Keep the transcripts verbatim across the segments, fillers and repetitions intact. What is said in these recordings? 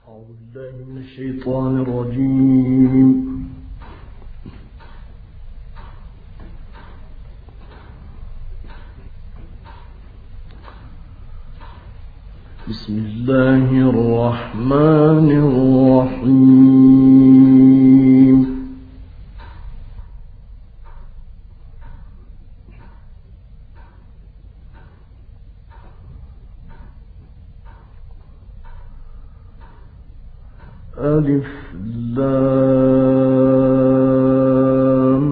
أعوذ بالله من الشيطان الرجيم. بسم الله الرحمن الرحيم. ألف لام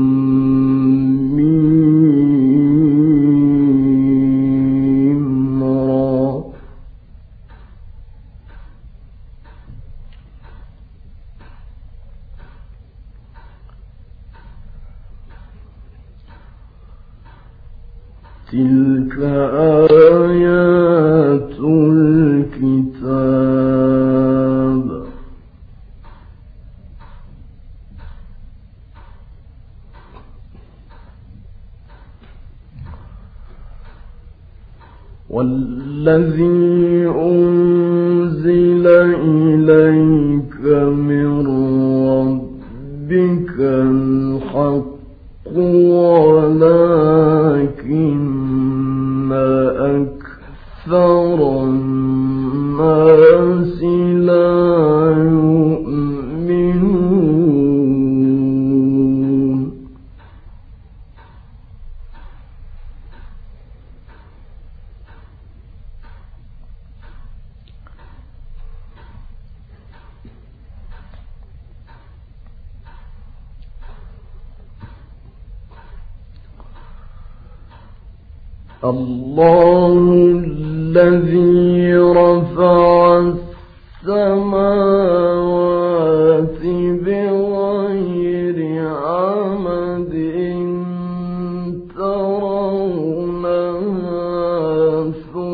ميم را. تلك آيات الكتاب. والذي أنزل إليك من ربك الحق ولكن أكثر الناس لا يؤمنون. الله الذي رفع السماوات بغير عمد ترونها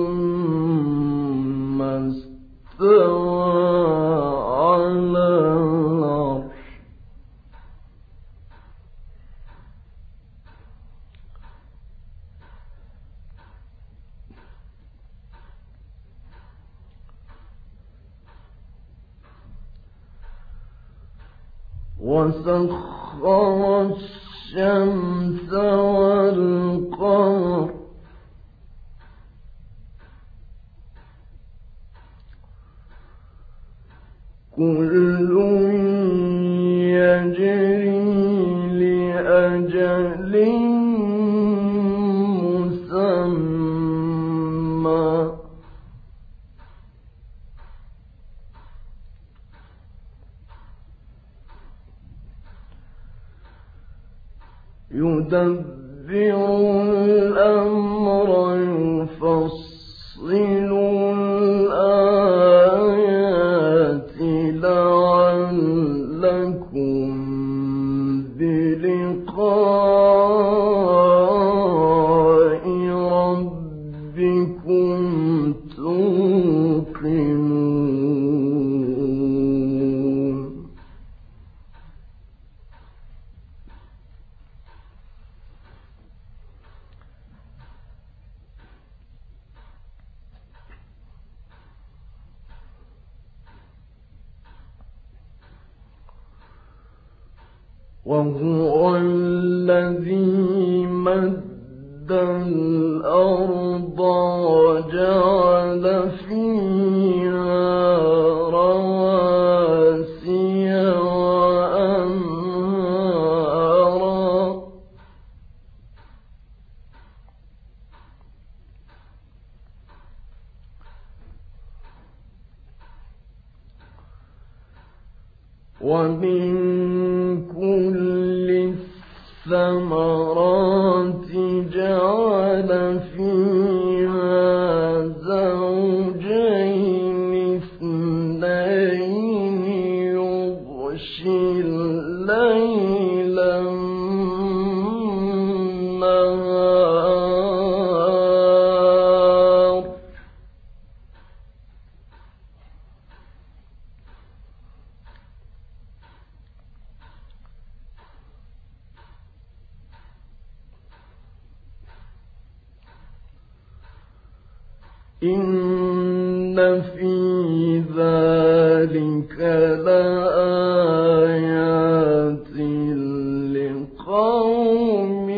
ثم استوى على العرش. وسخر الشمس والقمر كل يجري لأجل مسمى. يدبر الأمر يفصل الآيات لعلكم بلقاء ربكم توقنون. وهو الذي مد الأرض وجعل فيها رواسي وأنهارا ومن كل الثمرات جعل فيها زوجين اثنين يغشي الليل النهار إن في ذلك لآيات لقوم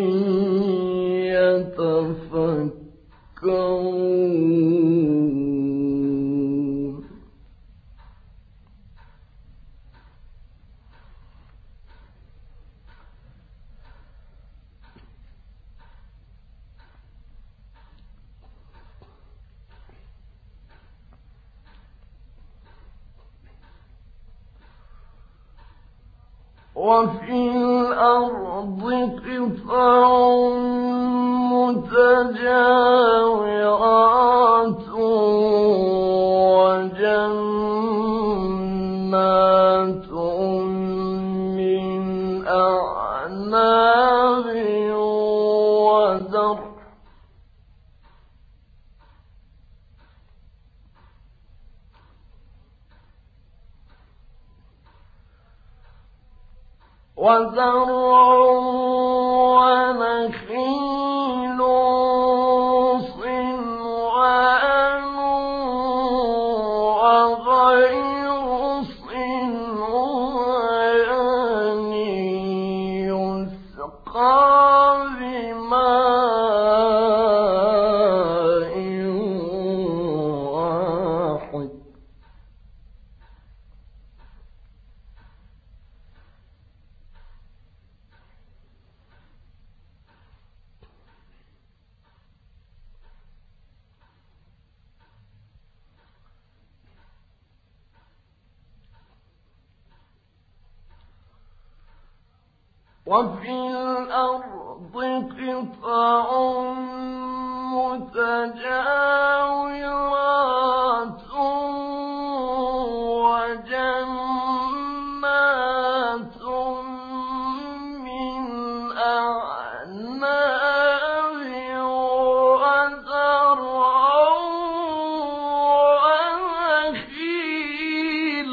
يتفكرون وفي الأرض قطع متجاورات وجنات من أعناب وزرع وزرع ونخيل صنوان وغير صنوان يسقى بماء واحد وفي الأرض قطع متجاورات وجنات من أعناب وزرع ونخيل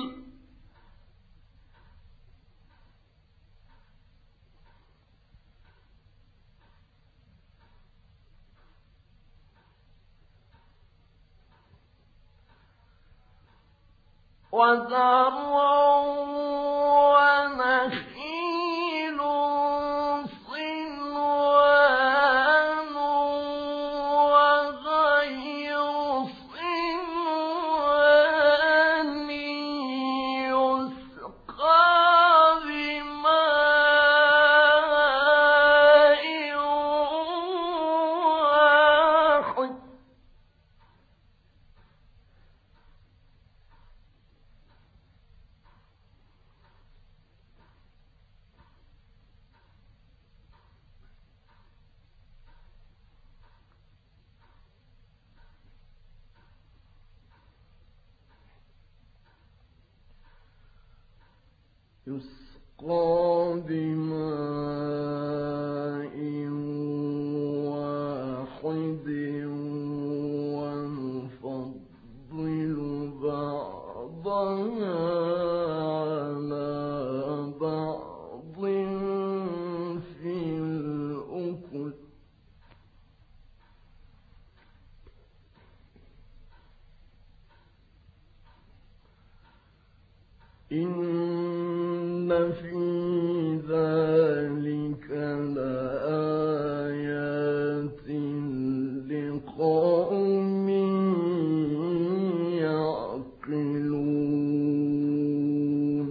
وزرع ونخيل صنوان وغير صنوان يسقى بماء واحد يسقى بماء واحد ونفضل بعضها على بعض في الأكل إن في ذلك لآيات لقوم يعقلون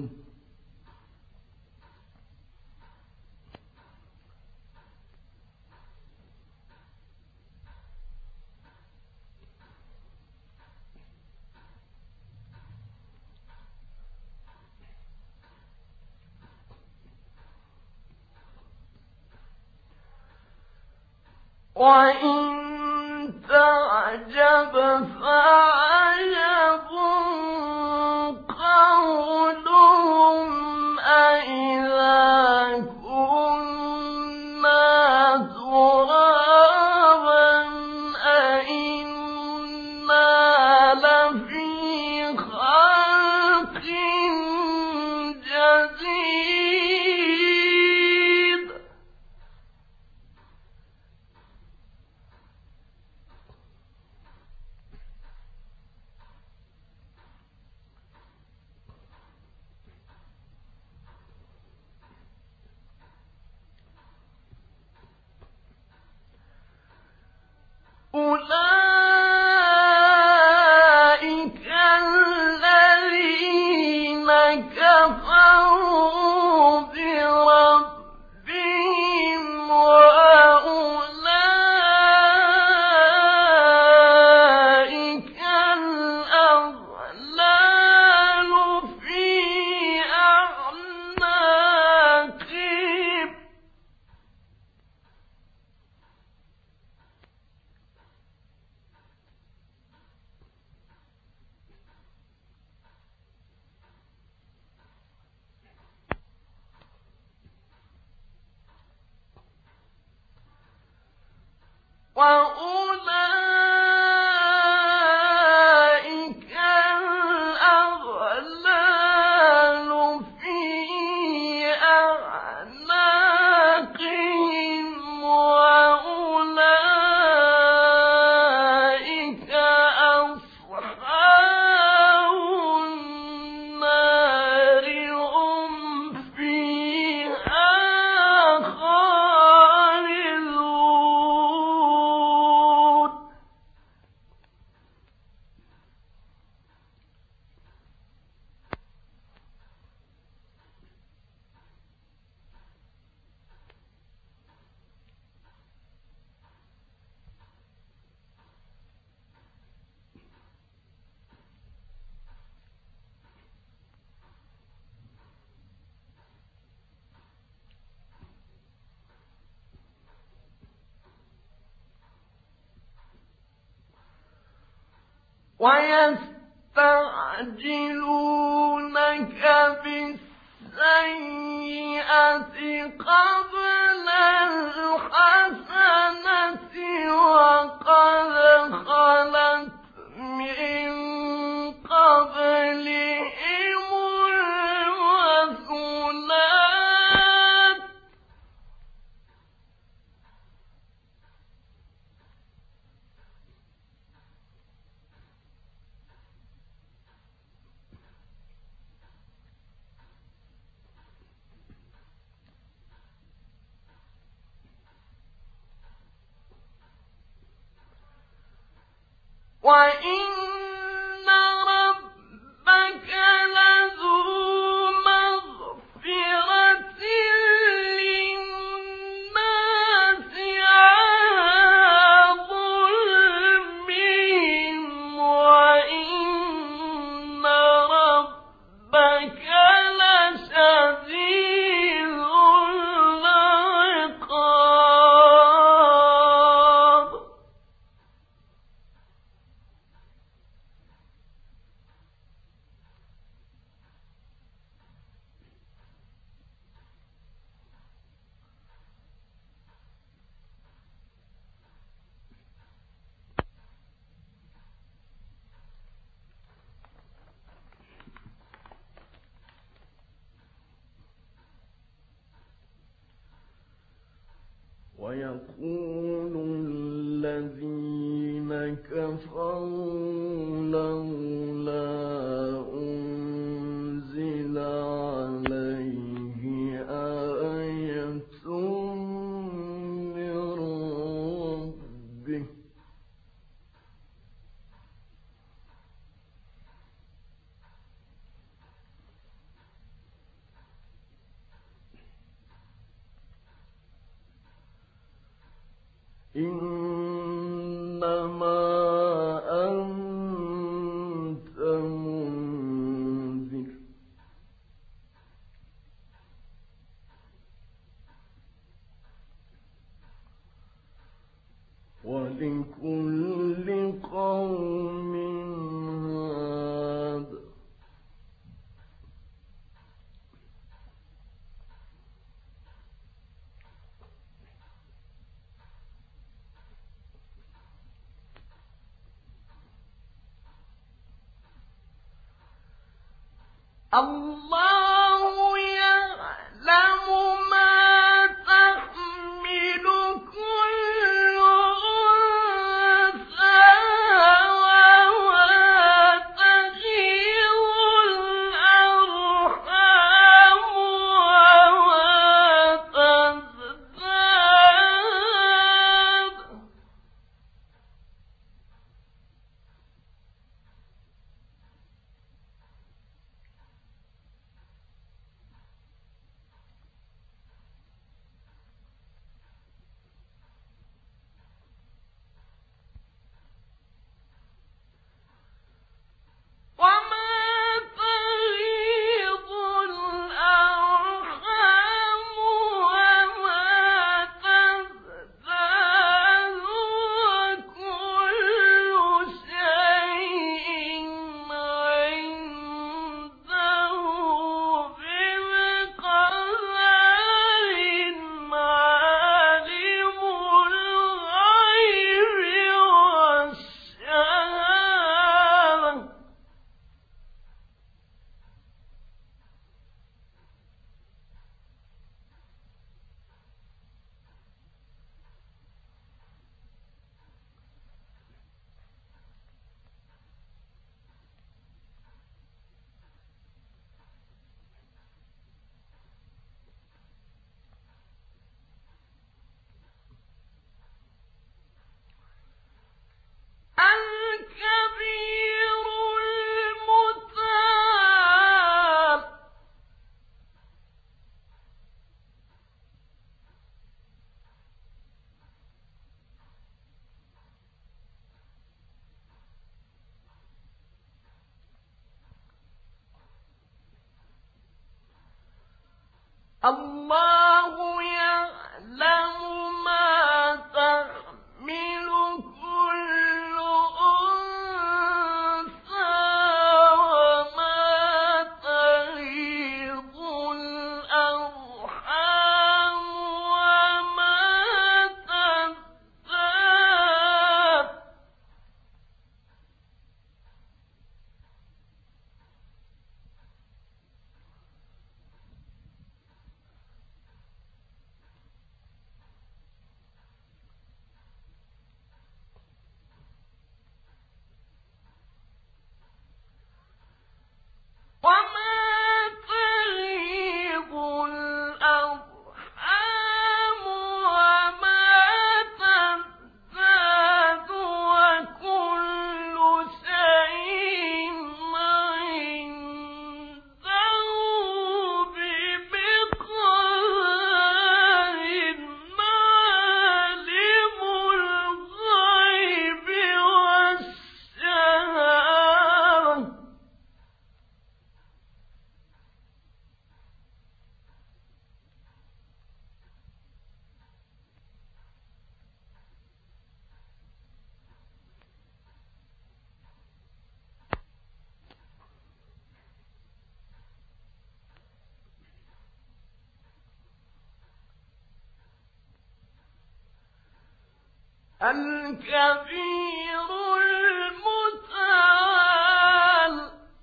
وإن تعجب فعجب قولهم أإذا كنا ترابا أإنا لفي خلق جديد ويستعجلونك بالسيئة قبل الحسنة وقد خلت من قبلهم المثلات وَإِنَّ رَبَّكَ لَذُو مَغْفِرَةٍ لِّلنَّاسِ عَلَىٰ ظُلْمِهِمْ وَإِنَّ رَبَّكَ لَشَدِيدُ الْعِقَابِ. ويقول الذين كفروا لولا أنزل عليه آية من ربه إنما أنت منذر ولكل قوم هاد الله يعلم ما تحمل كل أنثى وما تغيض الأرحام وما تزداد الله يعلم ما تحمل كل أنثى وما تغيض الأرحام وما تزداد وما تغيض الأرحام وما تزداد وكل شيء عنده بمقدار عالم الغيب والشهادة الكبير المتعال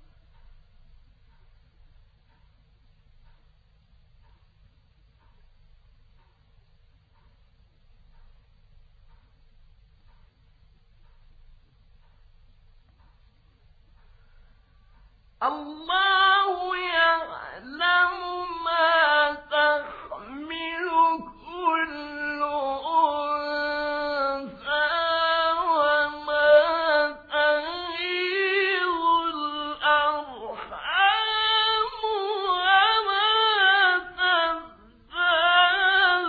الله يعلم ما تحمل كل أنثى وما تغيض الأرحام وما تزداد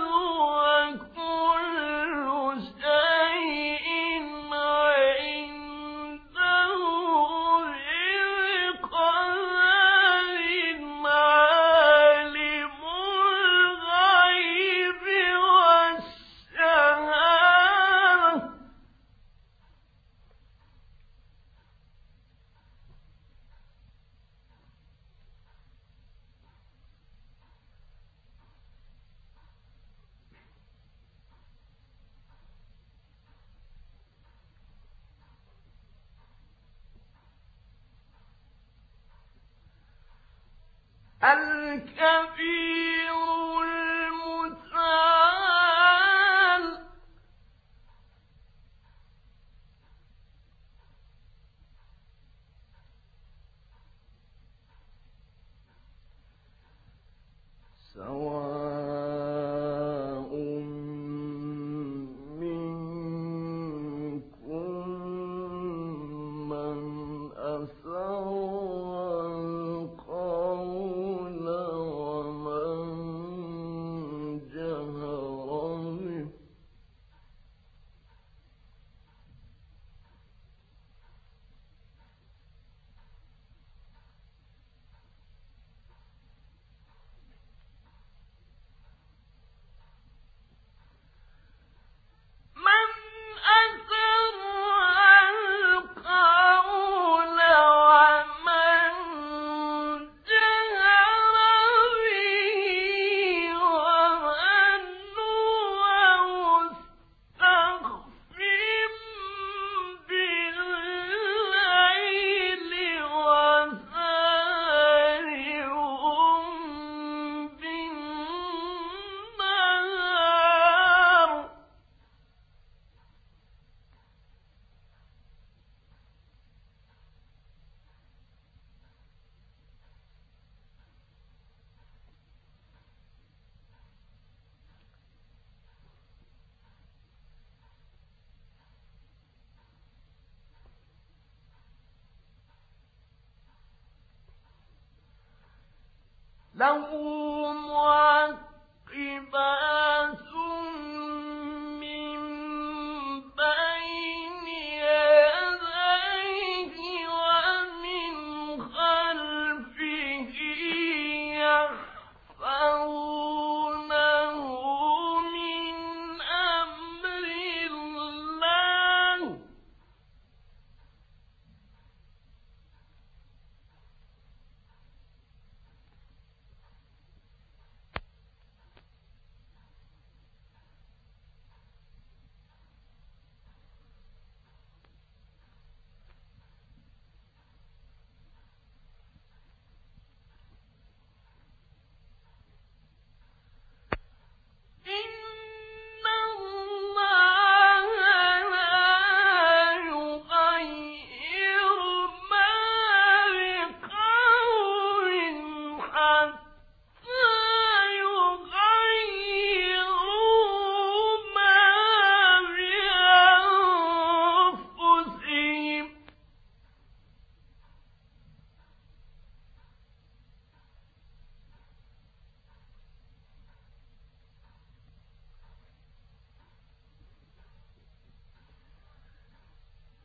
وكل شيء عنده بقدر عالم الغيب والشهادة الكبير المتعال سواء منكم من أسر القول ومن جهر به من أسر القول ومن جهر به ومن هو مستخف بالليل وسارب بالنهار له معقبات من بين يديه ومن خلفه يحفظونه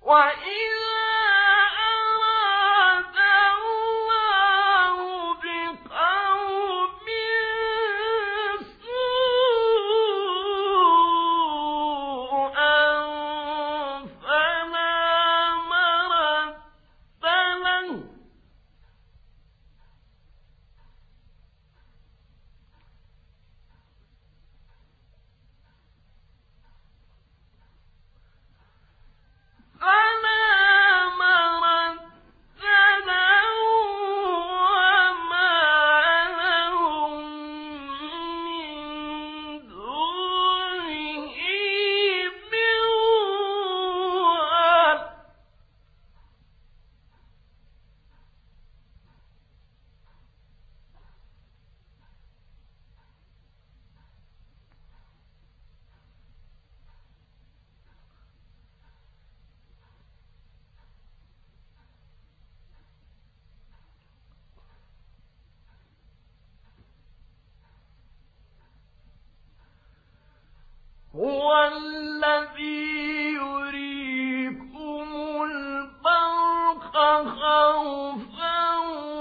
هو الذي يريكم البرق خوفا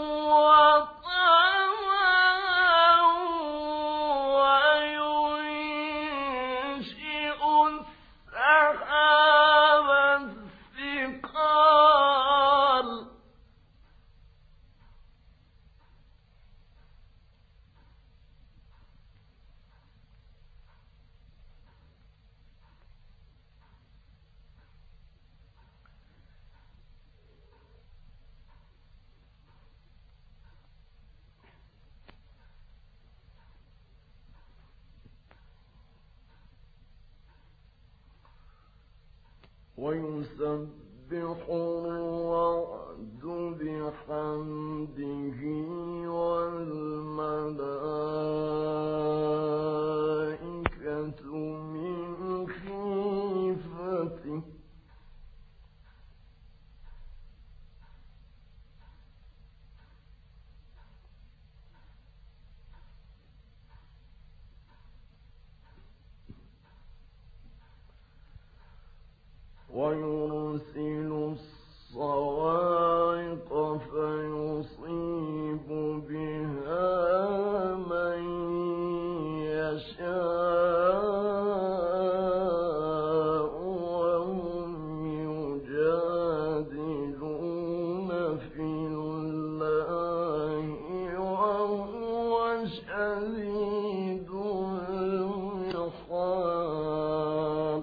وطمعا وينشئ السحاب الثقال ويسبح الرعد بحمده والملائكة من خيفته ويرسل الصواعق فيصيب بها من يشاء وهم يجادلون في الله وهو شديد المحال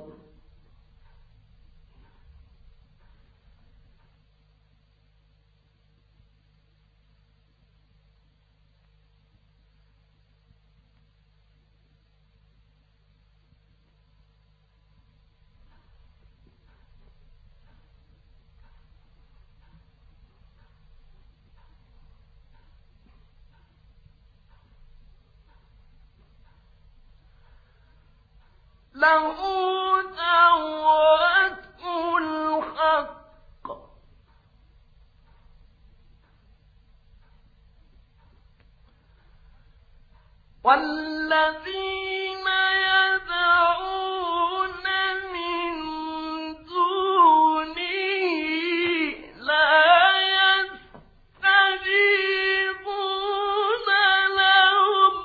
له دعوة الحق والذين يدعون من دونه لا يستجيبون لهم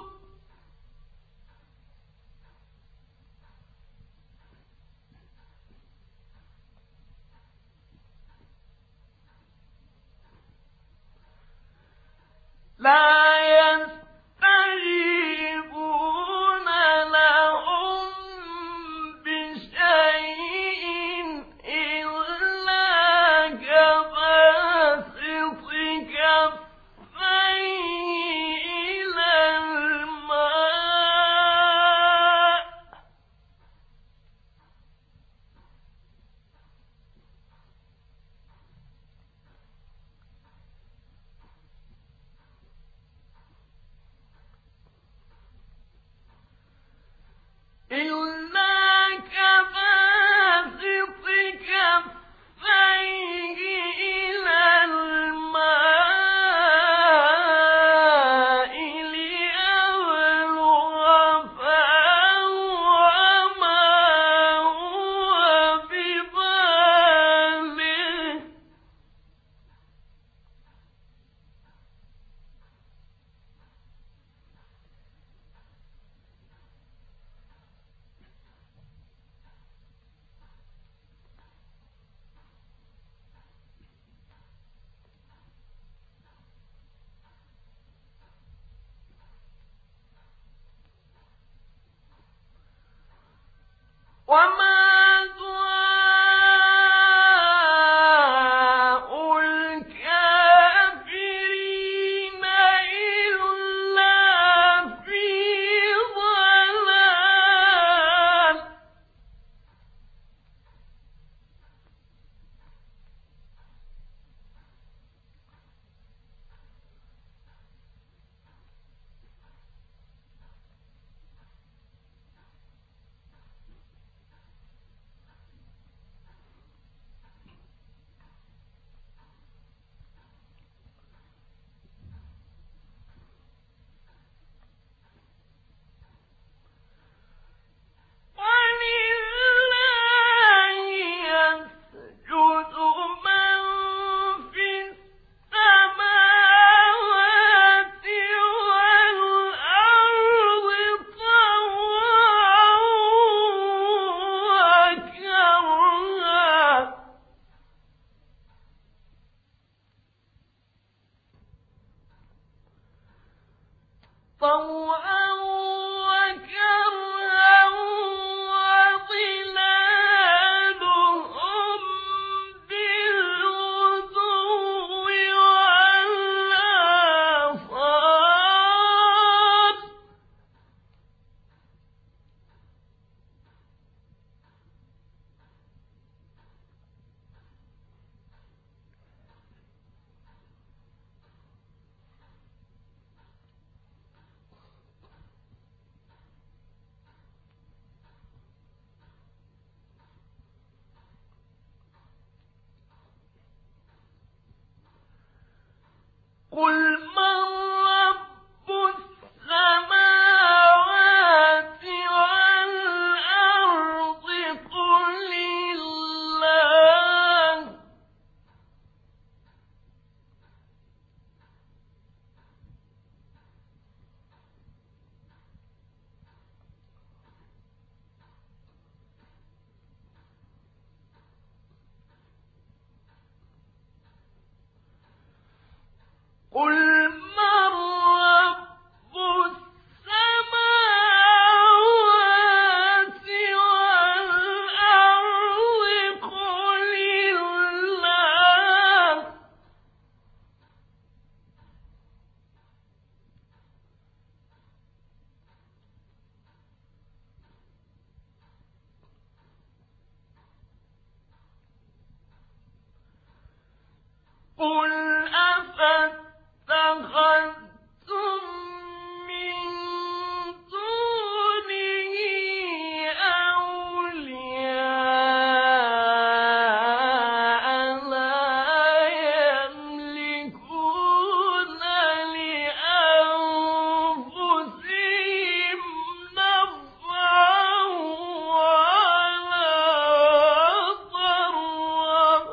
لا يستجيبون لهم بشيء إلا كباسط كفيه إلى الماء طوعا وكرها وظلالهم بالغدو والآصال قل من رب السماوات والأرض قل الله قل من رب السماوات والأرض قل الله قل أفاتخذتم من دونه أولياء لا يملكون لأنفسهم نفعا ولا ضرا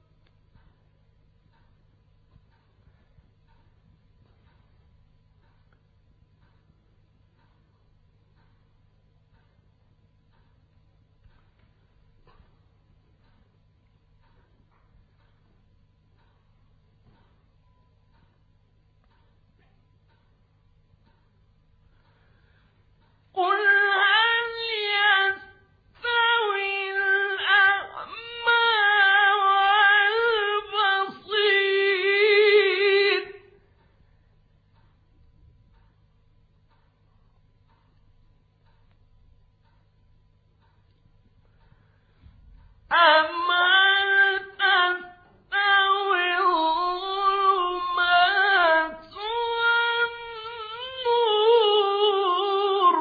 قل هل يستوي الأعمى والبصير أم هل تستوي الظلمات والنور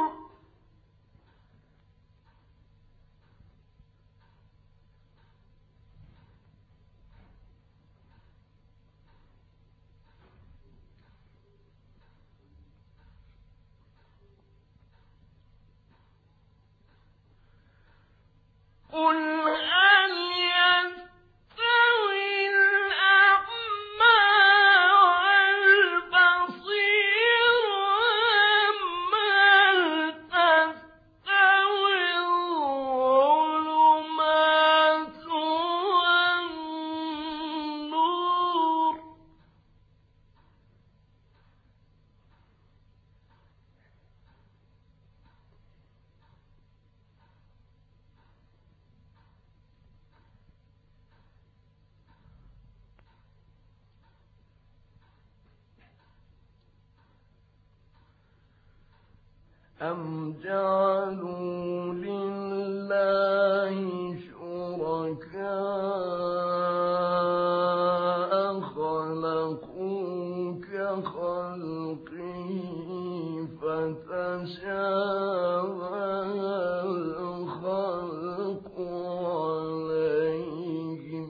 قل هل يستوي الأعمى والبصير أم هل تستوي الظلمات والنور أم جعلوا لله شركاء خلقوا كخلقه فتشابه الخلق عليهم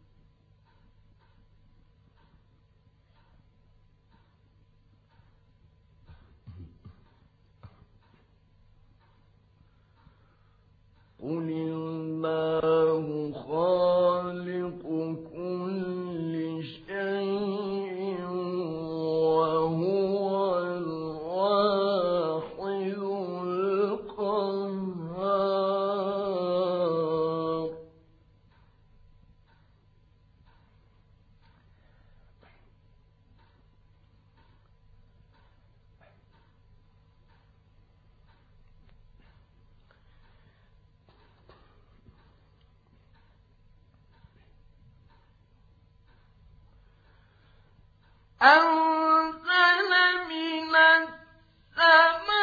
قل الله خالق كل شيء وهو الواحد القهار أنزل من السماء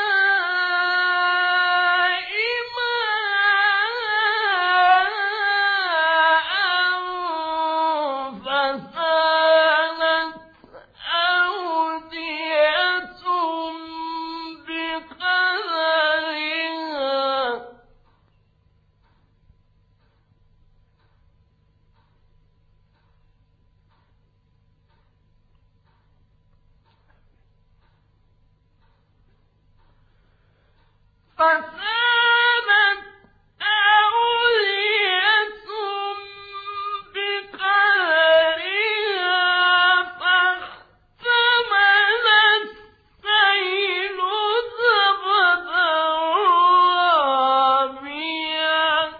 فسالت أودية بقدرها فاحتمل السيل زبدا رابيا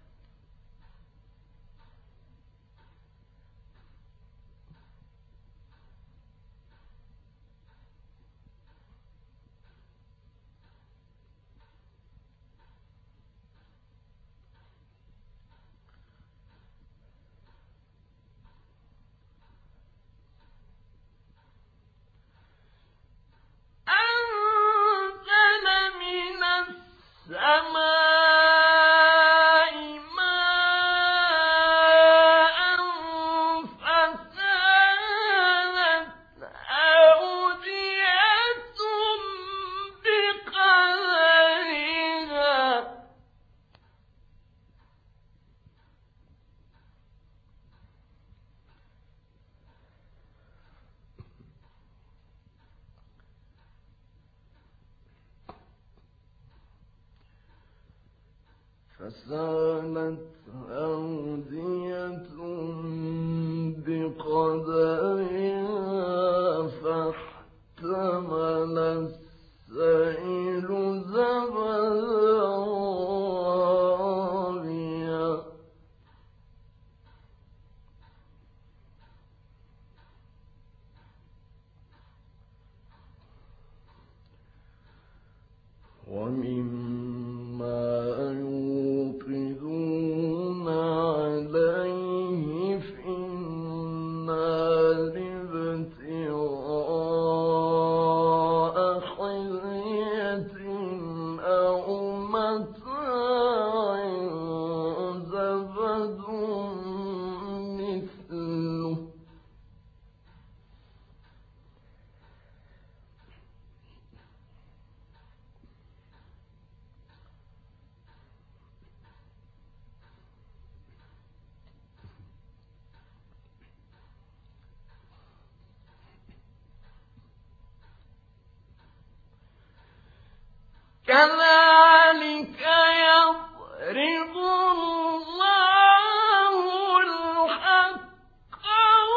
أنزل من السماء ماء فسالت أودية بقدرها فسالت أودية بقدرها فاحتمل السيل زبدا رابيا ومما يوقدون عليه في النار ابتغاء حلية أو متاع زبد مثله كذلك يضرب الله الحق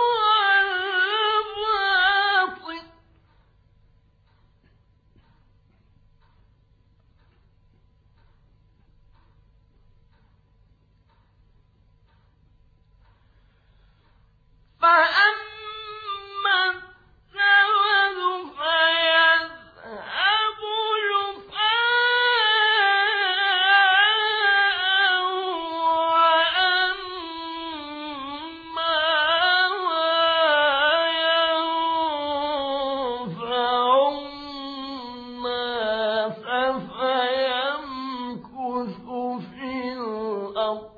والباطل فأما الزبد فيذهب جفاء وأما ما ينفع الناس فيمكث في الأرض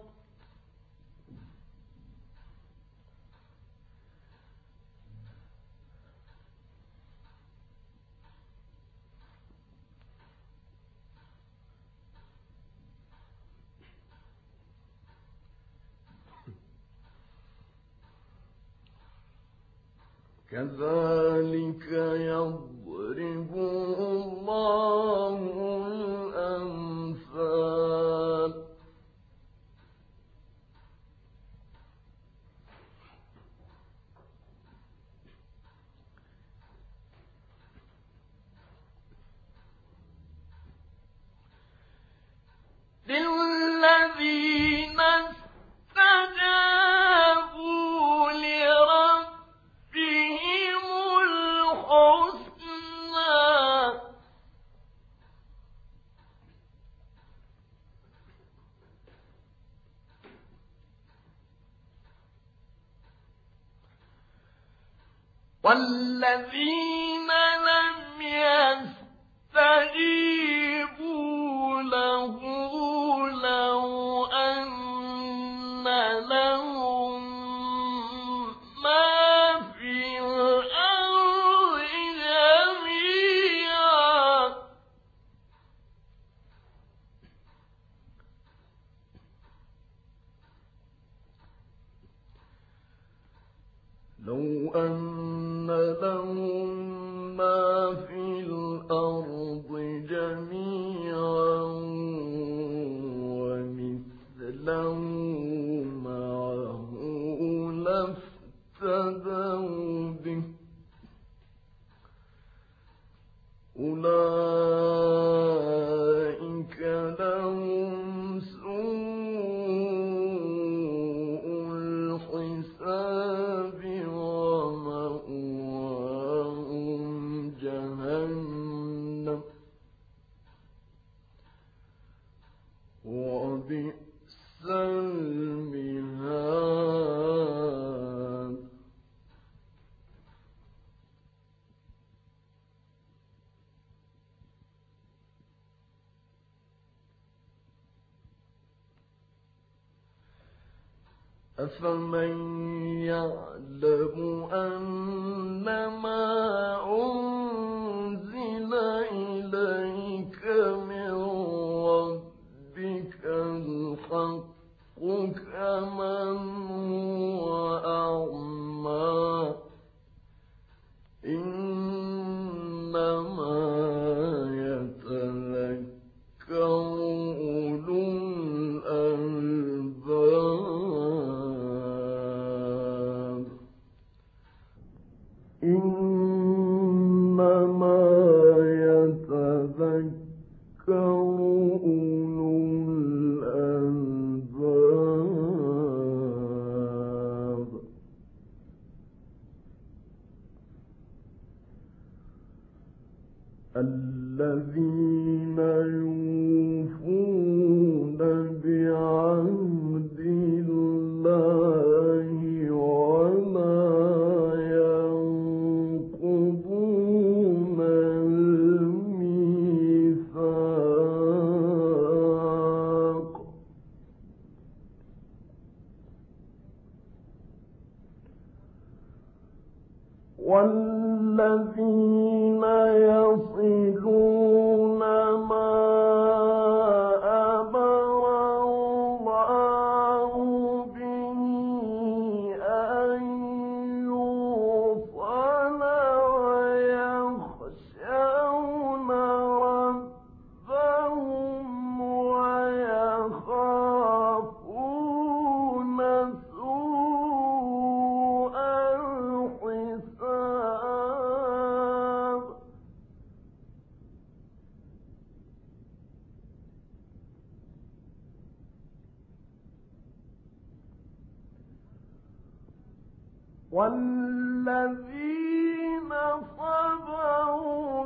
كذلك يضرب الله الأمثال للذين استجابوا لربهم الحسنى والذين الذين لم يستجيبوا له لو أن لهم ما في الأرض جميعا لو أن لهم ما في الأرض جميعا ومثله معه لافتدوا به أولئك لهم سوء الحساب ومأواهم جهنم وبئس المهاد أفمن يعلم أنما أنزل إليك من ربك الحق كمن هو أعمى إنما يتذكر أولو الألباب إنما يتذكر أولو الألباب الذين يوفون بعهد الله ولا ينقضون الميثاق والذين يصلون ما أمر الله به أن يوصل ويخشون ربهم ويخافون سوء الحساب والذين صبروا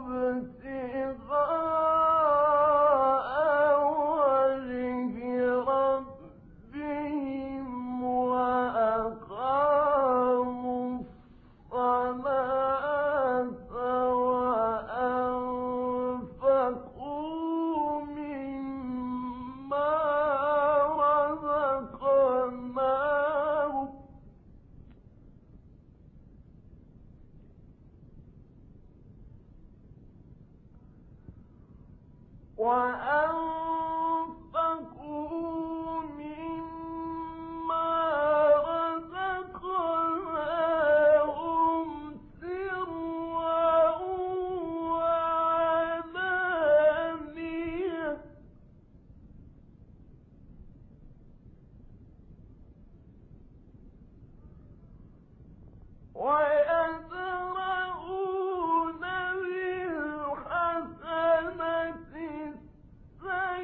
ابتغاء وجه ربهم وأقاموا الصلاة وأنفقوا مما رزقناهم وأنفقوا مما رزقناهم سرا وعلانية ويدرؤون بالحسنة السيئة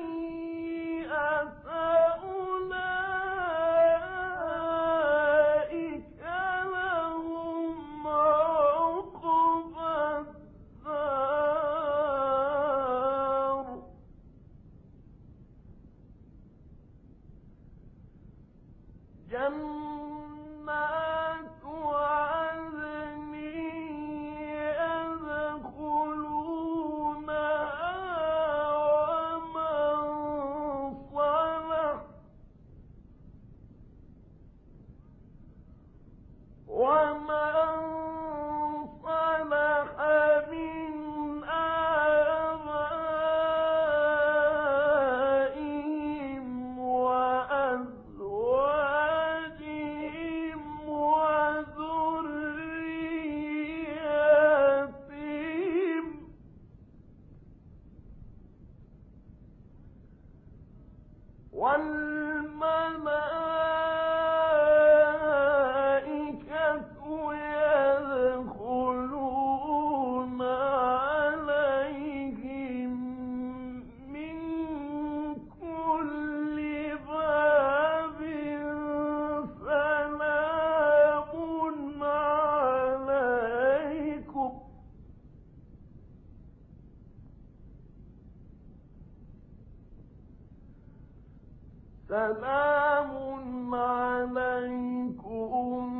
سلام عليكم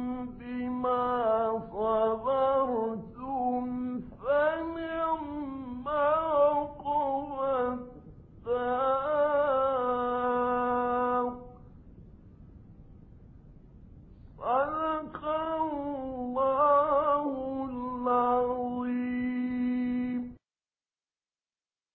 بما صبرتم فنعم عقبى الدار.